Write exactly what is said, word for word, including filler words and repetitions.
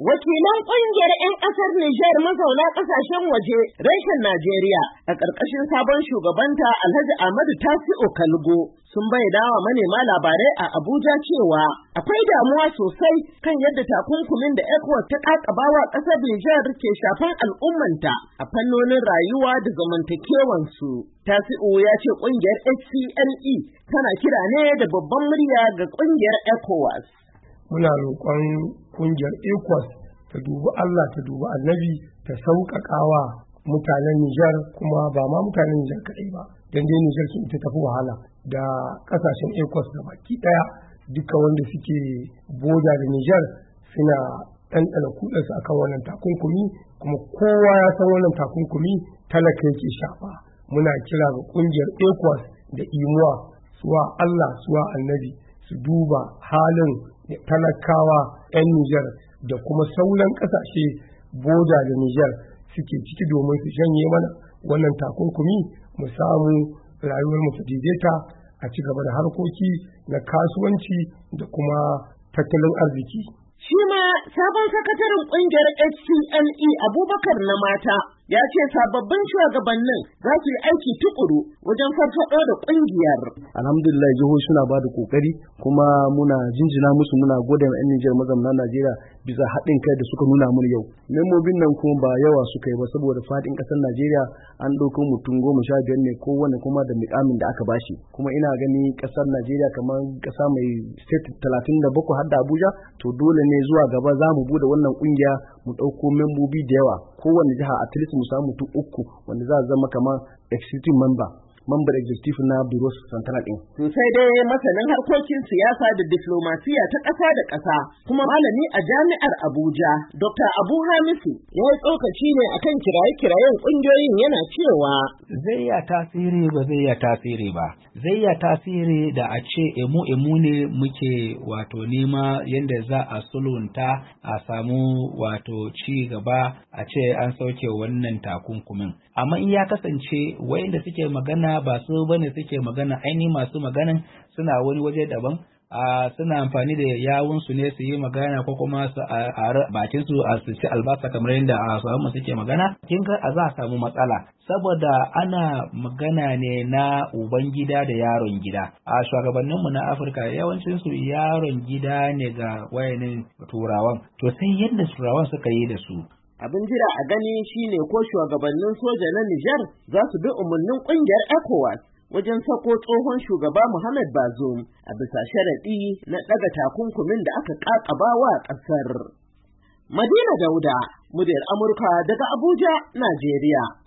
Wakilan ƙungiyar 'yan ƙasar Nijar mazauna ƙasashen waje reshen Najeriya a ƙarƙashin sabon shugabanta Alhaji Ahmadu Tasi'u Kalgo sun bayyana wa manema labarai a Abuja cewa akwai damuwa sosai kan yadda takunkumin da ECOWAS ta ƙaƙabawa ƙasar Nijar ke shafan al'ummanta a fannonin rayuwa da zamantakewansu. Tasi'u ya ce ƙungiyar H C N E tana kira ne da babban murya ga ƙungiyar ECOWAS. Muna roƙon ƙungiyar ECOWAS ta dubi Allah ta dubi Annabi ta sauƙaƙawa mutanen Nijar, kuma ba ma mutanen Nijar kaɗai ba, dan dai Nijar sun ta tafi wahala da ƙasashen ECOWAS da baki ɗaya. Duka wanda suke boda da Nijar suna ɗanɗana kuɗarsu akan wannan takunkumi, kuma kowa ya san wannan takunkumi talaka yake shafa. Muna kira ga ƙungiyar ECOWAS da imuwa suwa Allah suwa Annabi su duba halin talakawa 'yan Nijar da kuma sauran ƙasashe boda da Nijar suke ciki domin su janye mana wannan takunkumi, mu samu rayuwar mu ta daidaita, a ci gaba da harkoki na kasuwanci da kuma tattalin arziki. Shi ma sabon sakataren ƙungiyar H C N E Abubakar na mata ya ce sababbin shugabannin za su yi aiki tukuru wajen farfaɗo da ƙungiyar. Alhamdulillah, jihohi suna ba da kokari, kuma muna jinjina musu, muna gode wa 'yan Nijar mazauna Najeriya bisa haɗin kai da suka nuna mun yau. Membobin nan kuma ba yawa suka yi ba, saboda faɗin ƙasar Najeriya an ɗauko mutum goma sha biyar ne kowane, kuma da muƙamin da aka bashi. Kuma ina gani ƙasar Najeriya kamar ƙasa mai state talatin da bakwai har da Abuja, to dole ne zuwa gaba za mu bude wannan ƙungiya mu ɗauko membobi da yawa, kowane jiha at least mu samu mutum uku wanda za a zama kamar executive member mambar executive na Bureau Central din. To sai dai masanin harkokin siyasa da diplomasiya ta ƙasa da ƙasa kuma malami a jami'ar Abuja, Doctor Abu Hamisu, ya yi tsokaci ne akan kiraye-kirayen ƙungiyoyin yana cewa zai ya tasiri ba zai ya tasiri ba. Zai ya tasiri da a ce emu emu ne muke wato nema yadda za a sulunta a samu wato ci gaba, a ce an sauke wannan takunkumin. Amma in ya kasance wayanda suke magana ba su bane suke magana, ainihin masu maganan suna wani waje daban, a suna amfani da yawun su ne su yi magana, ko kuma su a bakin su a su ci albasa kamar yadda a samu suke magana. Kin ga a za a samu matsala, saboda ana magana ne na uban gida da yaron gida. A shugabannin mu na Afirka yawancin su yaron gida ne ga wayanin turawan, to sai yadda turawan suka yi da su. Abin jira a gani shine ko shugabannin soja na Nijar za su bi umarnin ƙungiyar ECOWAS wajen sako tsohon shugaba Muhammad Bazoum a bisa sharaɗi na ɗaga takunkumin da aka ƙaƙaba wa ƙasar. Madina Dauda, muryar Amurka daga Abuja, Najeriya.